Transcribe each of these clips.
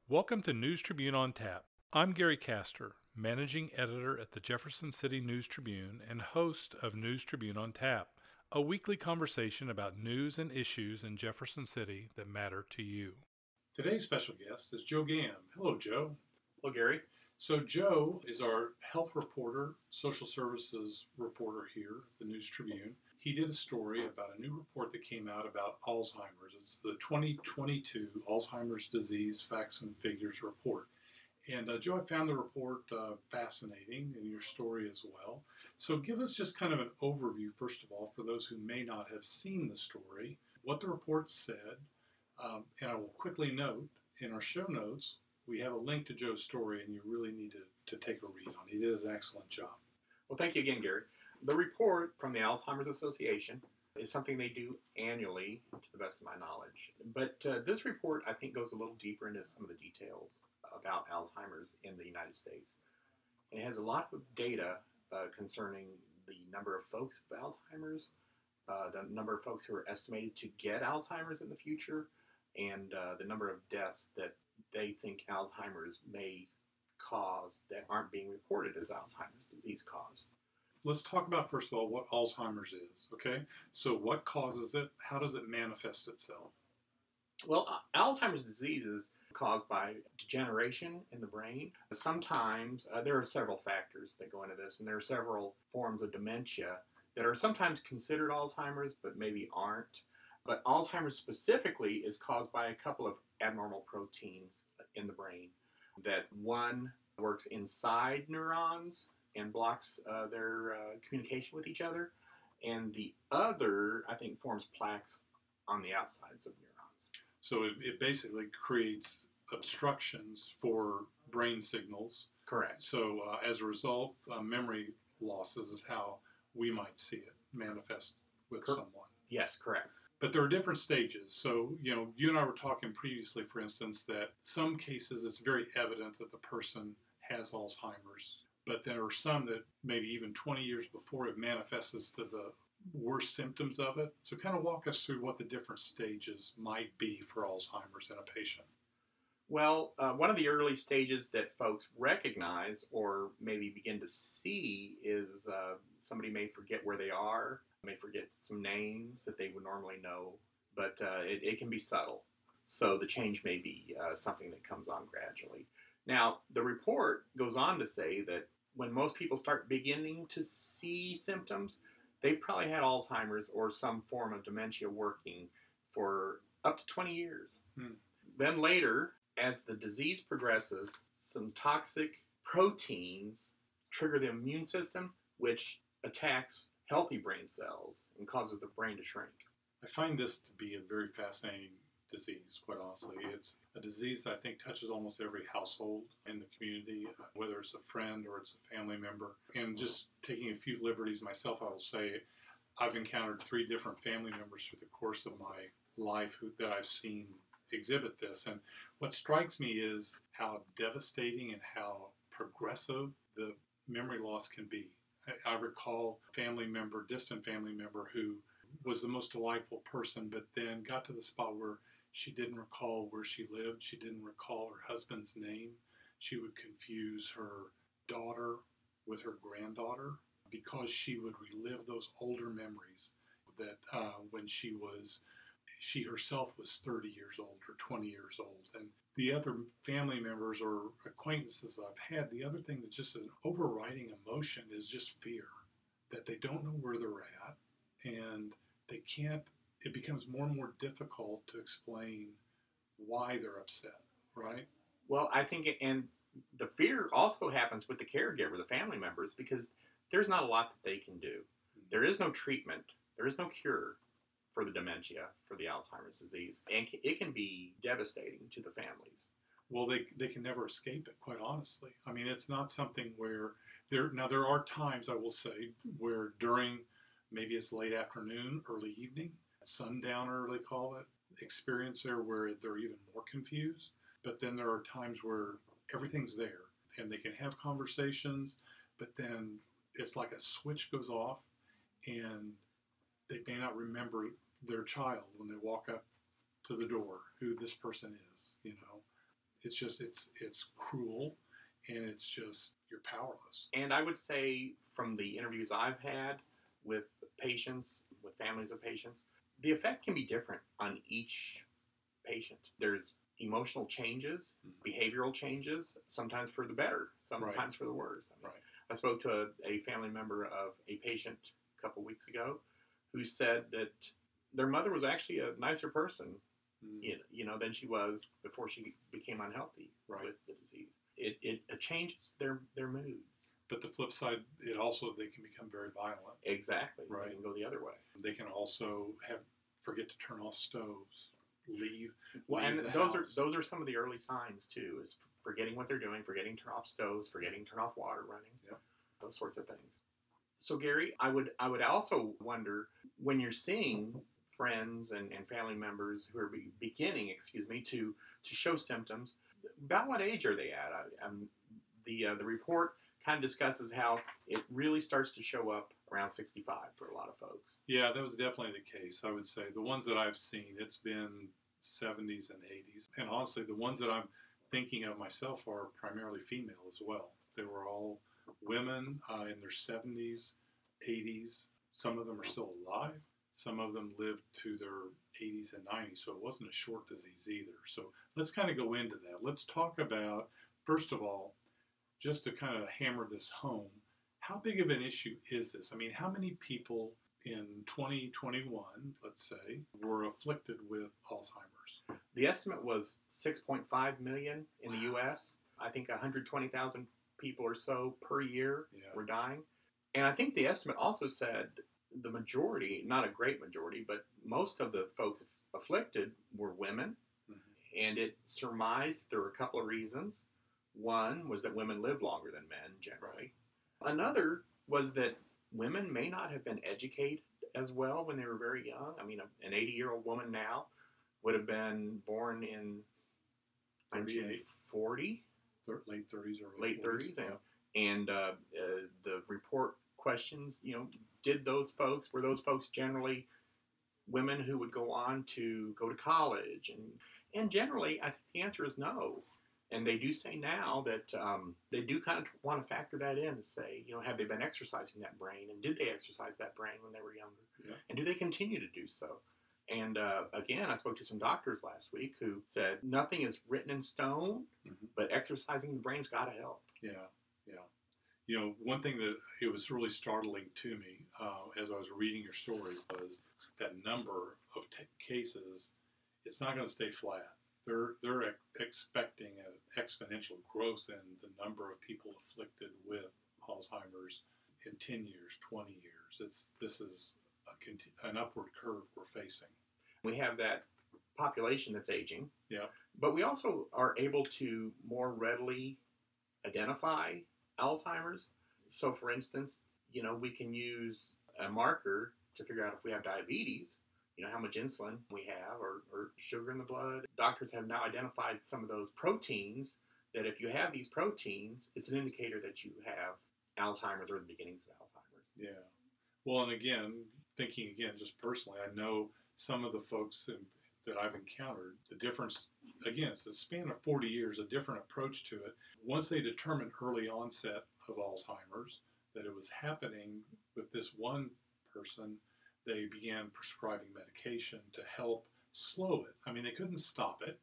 Welcome to News Tribune on Tap. I'm Gary Castor, managing editor at the Jefferson City News Tribune and host of News Tribune on Tap, a weekly conversation about news and issues in Jefferson City that matter to you. Today's special guest is Joe Gamm. Hello, Joe. Hello, Gary. So Joe is our health reporter, social services reporter here at the News Tribune. He did a story about a new report that came out about Alzheimer's. It's the 2022 Alzheimer's Disease Facts and Figures Report. And Joe, I found the report fascinating, and your story as well. So give us just kind of an overview, first of all, for those who may not have seen the story, what the report said. And I will quickly note, in our show notes, we have a link to Joe's story, and you really need to take a read on it. He did an excellent job. Well, thank you again, Gary. The report from the Alzheimer's Association is something they do annually, to the best of my knowledge. But this report, I think, goes a little deeper into some of the details about Alzheimer's in the United States. And it has a lot of data concerning the number of folks with Alzheimer's, the number of folks who are estimated to get Alzheimer's in the future, and the number of deaths that they think Alzheimer's may cause that aren't being reported as Alzheimer's disease caused. Let's talk about, first of all, what Alzheimer's is, okay? So what causes it? How does it manifest itself? Well, Alzheimer's disease is caused by degeneration in the brain. Sometimes there are several factors that go into this, and there are several forms of dementia that are sometimes considered Alzheimer's, but maybe aren't. But Alzheimer's specifically is caused by a couple of abnormal proteins in the brain. That one works inside neurons and blocks their communication with each other, and the other, I think, forms plaques on the outsides of neurons. So it basically creates obstructions for brain signals. Correct. So as a result, memory losses is how we might see it manifest with someone. Yes, correct. But there are different stages. So, you and I were talking previously, for instance, that some cases it's very evident that the person has Alzheimer's. But there are some that maybe even 20 years before it manifests to the worst symptoms of it. So kind of walk us through what the different stages might be for Alzheimer's in a patient. Well, one of the early stages that folks recognize or maybe begin to see is somebody may forget where they are, may forget some names that they would normally know, but it can be subtle. So the change may be something that comes on gradually. Now, the report goes on to say that when most people start beginning to see symptoms, they've probably had Alzheimer's or some form of dementia working for up to 20 years. Then later, as the disease progresses, some toxic proteins trigger the immune system, which attacks healthy brain cells and causes the brain to shrink. I find this to be a very fascinating disease, quite honestly. It's a disease that I think touches almost every household in the community, whether it's a friend or it's a family member. And just taking a few liberties myself, I will say I've encountered 3 different family members through the course of my life that I've seen exhibit this. And what strikes me is how devastating and how progressive the memory loss can be. I recall a distant family member who was the most delightful person, but then got to the spot where she didn't recall where she lived. She didn't recall her husband's name. She would confuse her daughter with her granddaughter because she would relive those older memories that when she herself was 30 years old or 20 years old. And the other family members or acquaintances that I've had, the other thing that's just an overriding emotion is just fear, that they don't know where they're at, and it becomes more and more difficult to explain why they're upset, right? Well, I think, and the fear also happens with the caregiver, the family members, because there's not a lot that they can do. There is no treatment. There is no cure for the dementia, for the Alzheimer's disease. And it can be devastating to the families. Well, they can never escape it, quite honestly. I mean, it's not something where there are times, I will say, where during, maybe it's late afternoon, early evening, sundowner, they call it, experience there where they're even more confused. But then there are times where everything's there and they can have conversations, but then it's like a switch goes off and they may not remember their child when they walk up to the door, who this person is, it's cruel, and it's just you're powerless. And I would say from the interviews I've had with patients, with families of patients, the effect can be different on each patient. There's emotional changes, behavioral changes, sometimes for the better, sometimes for the worse. I mean, I spoke to a family member of a patient a couple weeks ago who said that their mother was actually a nicer person, than she was before she became unhealthy with the disease. It changes their moods. But the flip side, they can become very violent. Exactly. Right. They can go the other way. They can also forget to turn off stoves, leave. Well, leave and those are some of the early signs too, is forgetting what they're doing, forgetting to turn off stoves, forgetting to turn off water running, those sorts of things. So Gary, I would also wonder, when you're seeing friends and family members who are beginning, to show symptoms, about what age are they at? The report kind of discusses how it really starts to show up around 65 for a lot of folks. Yeah, that was definitely the case. I would say the ones that I've seen, it's been 70s and 80s. And honestly, the ones that I'm thinking of myself are primarily female as well. They were all women in their 70s, 80s. Some of them are still alive. Some of them lived to their 80s and 90s, so it wasn't a short disease either. So let's kind of go into that. Let's talk about, first of all, just to kind of hammer this home, how big of an issue is this? I mean, how many people in 2021, let's say, were afflicted with Alzheimer's? The estimate was 6.5 million in the U.S. I think 120,000 people or so per year were dying. And I think the estimate also said the majority, not a great majority, but most of the folks afflicted were women. Mm-hmm. And it surmised there were a couple of reasons. One was that women live longer than men generally. Right. Another was that women may not have been educated as well when they were very young. I mean, an 80-year-old woman now would have been born in 1940. Late 30s or late 30s. And the report questions, were those folks generally women who would go on to go to college? And generally, I think the answer is no. And they do say now that they do kind of want to factor that in and say, have they been exercising that brain? And did they exercise that brain when they were younger? Yeah. And do they continue to do so? And again, I spoke to some doctors last week who said nothing is written in stone, but exercising the brain's got to help. Yeah. One thing that it was really startling to me as I was reading your story was that number of cases. It's not going to stay flat. They're expecting an exponential growth in the number of people afflicted with Alzheimer's in 10 years, 20 years. This is an upward curve we're facing. We have that population that's aging. Yeah. But we also are able to more readily identify Alzheimer's. So, for instance, we can use a marker to figure out if we have diabetes, how much insulin we have or sugar in the blood. Doctors have now identified some of those proteins that if you have these proteins, it's an indicator that you have Alzheimer's or the beginnings of Alzheimer's. Yeah. Well, and again, thinking just personally, I know some of the folks that I've encountered, the difference, again, it's the span of 40 years, a different approach to it. Once they determined early onset of Alzheimer's, that it was happening with this one person, they began prescribing medication to help slow it. I mean, they couldn't stop it.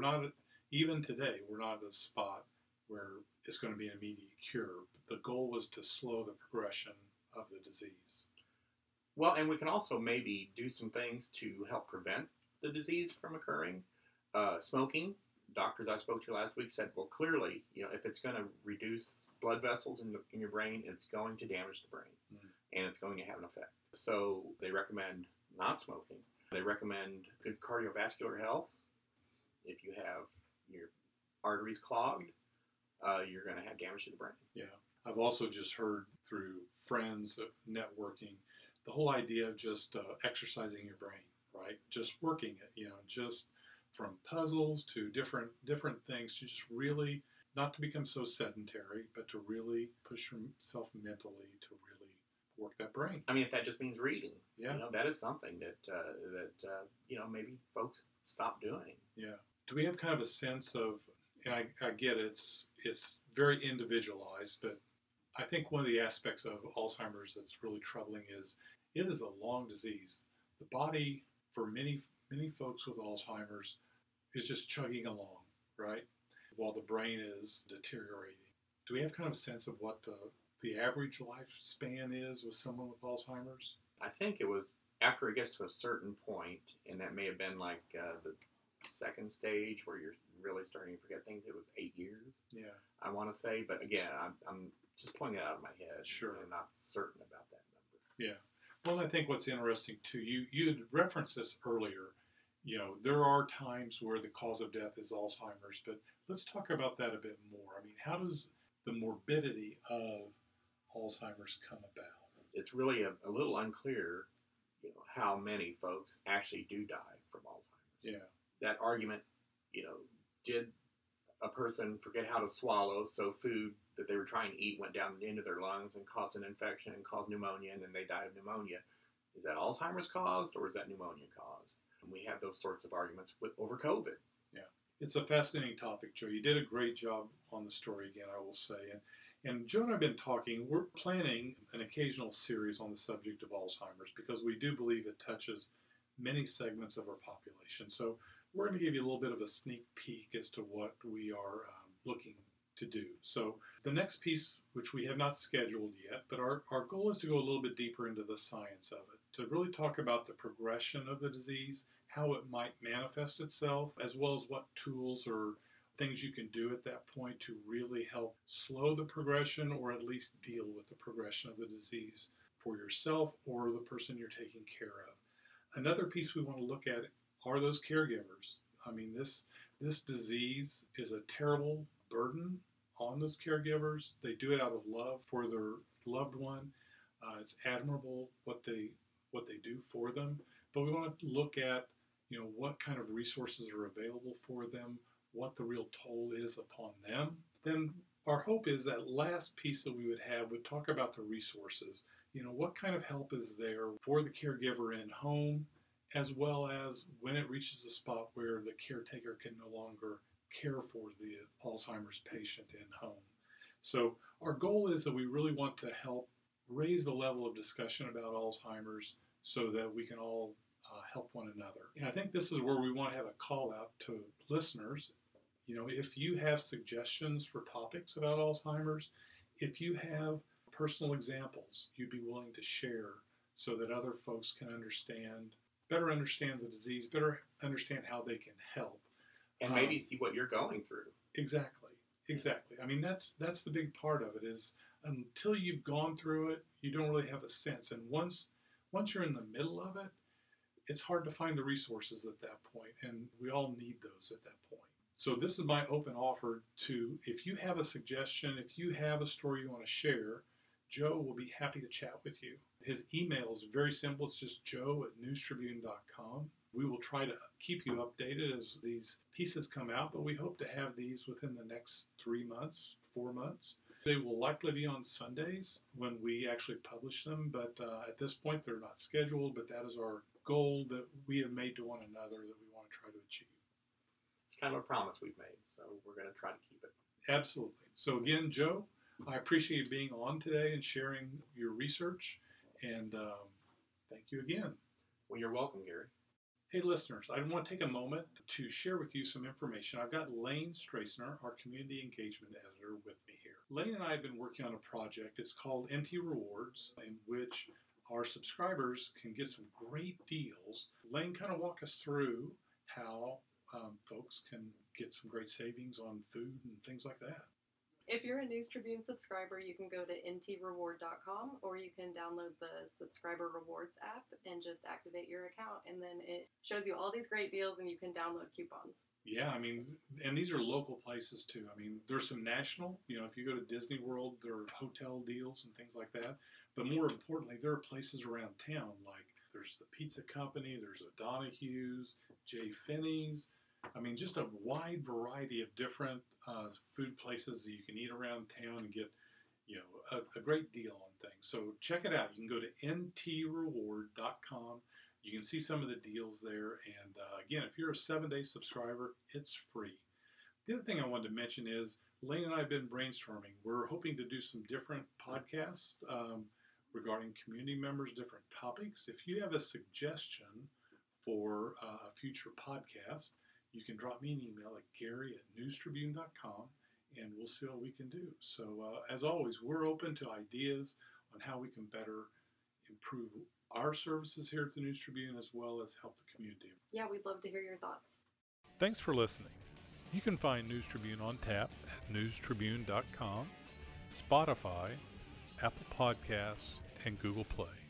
Even today, we're not at a spot where it's going to be an immediate cure. The goal was to slow the progression of the disease. Well, and we can also maybe do some things to help prevent the disease from occurring. Smoking, doctors I spoke to last week said, well, clearly, if it's going to reduce blood vessels in your brain, it's going to damage the brain, and it's going to have an effect. So they recommend not smoking. They recommend good cardiovascular health. If you have your arteries clogged, you're going to have damage to the brain. Yeah. I've also just heard through friends, networking, the whole idea of just exercising your brain, right? Just working it, just from puzzles to different things, to just really not to become so sedentary, but to really push yourself mentally to really work that brain. I mean, if that just means reading, yeah, that is something that maybe folks stop doing. Yeah. Do we have kind of a sense of, And I get it's very individualized, but I think one of the aspects of Alzheimer's that's really troubling is it is a long disease. The body, for many folks with Alzheimer's, is just chugging along, right? While the brain is deteriorating. Do we have kind of a sense of what the average lifespan is with someone with Alzheimer's? I think it was after it gets to a certain point, and that may have been like the second stage where you're really starting to forget things. It was 8 years. Yeah. I want to say, but again, I'm just pulling it out of my head. Sure. I'm not certain about that number. Yeah. Well, I think what's interesting too, you had referenced this earlier. You know, there are times where the cause of death is Alzheimer's, but let's talk about that a bit more. I mean, how does the morbidity of Alzheimer's come about? It's really a little unclear, how many folks actually do die from Alzheimer's. Yeah. That argument, did a person forget how to swallow, so food that they were trying to eat went down into their lungs and caused an infection and caused pneumonia, and then they died of pneumonia. Is that Alzheimer's caused, or is that pneumonia caused? And we have those sorts of arguments over COVID. Yeah. It's a fascinating topic, Joe. You did a great job on the story again, I will say. And Joe and I have been talking, we're planning an occasional series on the subject of Alzheimer's because we do believe it touches many segments of our population. So we're going to give you a little bit of a sneak peek as to what we are looking to do. So the next piece, which we have not scheduled yet, but our goal is to go a little bit deeper into the science of it, to really talk about the progression of the disease, how it might manifest itself, as well as what tools or things you can do at that point to really help slow the progression or at least deal with the progression of the disease for yourself or the person you're taking care of. Another piece we want to look at are those caregivers. I mean, this disease is a terrible burden on those caregivers. They do it out of love for their loved one. It's admirable what they do for them, but we want to look at what kind of resources are available for them, what the real toll is upon them. Then our hope is that last piece that we would talk about the resources. What kind of help is there for the caregiver in home, as well as when it reaches a spot where the caretaker can no longer care for the Alzheimer's patient in home. So our goal is that we really want to help raise the level of discussion about Alzheimer's so that we can all help one another. And I think this is where we want to have a call out to listeners. If you have suggestions for topics about Alzheimer's, if you have personal examples you'd be willing to share so that other folks can better understand the disease, better understand how they can help. And maybe see what you're going through. Exactly. I mean, that's the big part of it is until you've gone through it, you don't really have a sense. And once you're in the middle of it, it's hard to find the resources at that point, and we all need those at that point. So this is my open offer to, if you have a suggestion, if you have a story you want to share, Joe will be happy to chat with you. His email is very simple. It's just joe@newstribune.com. We will try to keep you updated as these pieces come out, but we hope to have these within the next 3 months, 4 months. They will likely be on Sundays when we actually publish them, but at this point they're not scheduled, but that is our goal that we have made to one another that we want to try to achieve. It's kind of a promise we've made, so we're going to try to keep it. Absolutely. So again, Joe, I appreciate you being on today and sharing your research, and thank you again. Well, you're welcome, Gary. Hey listeners, I want to take a moment to share with you some information. I've got Lane Strassner, our community engagement editor, with me here. Lane and I have been working on a project. It's called NT Rewards, in which our subscribers can get some great deals. Lane, kind of walk us through how folks can get some great savings on food and things like that. If you're a News Tribune subscriber, you can go to ntreward.com, or you can download the Subscriber Rewards app and just activate your account, and then it shows you all these great deals and you can download coupons. Yeah, I mean, and these are local places too. I mean, there's some national, if you go to Disney World, there are hotel deals and things like that. But more importantly, there are places around town, like there's the Pizza Company, there's a Donahue's, J. Finney's. I mean, just a wide variety of different food places that you can eat around town and get, a great deal on things. So check it out. You can go to ntreward.com. You can see some of the deals there. And again, if you're a 7-day subscriber, it's free. The other thing I wanted to mention is Lane and I have been brainstorming. We're hoping to do some different podcasts regarding community members, different topics. If you have a suggestion for a future podcast, you can drop me an email at gary@newstribune.com, and we'll see what we can do. So as always, we're open to ideas on how we can better improve our services here at the News Tribune as well as help the community. Yeah, we'd love to hear your thoughts. Thanks for listening. You can find News Tribune on tap at newstribune.com, Spotify, Apple Podcasts, and Google Play.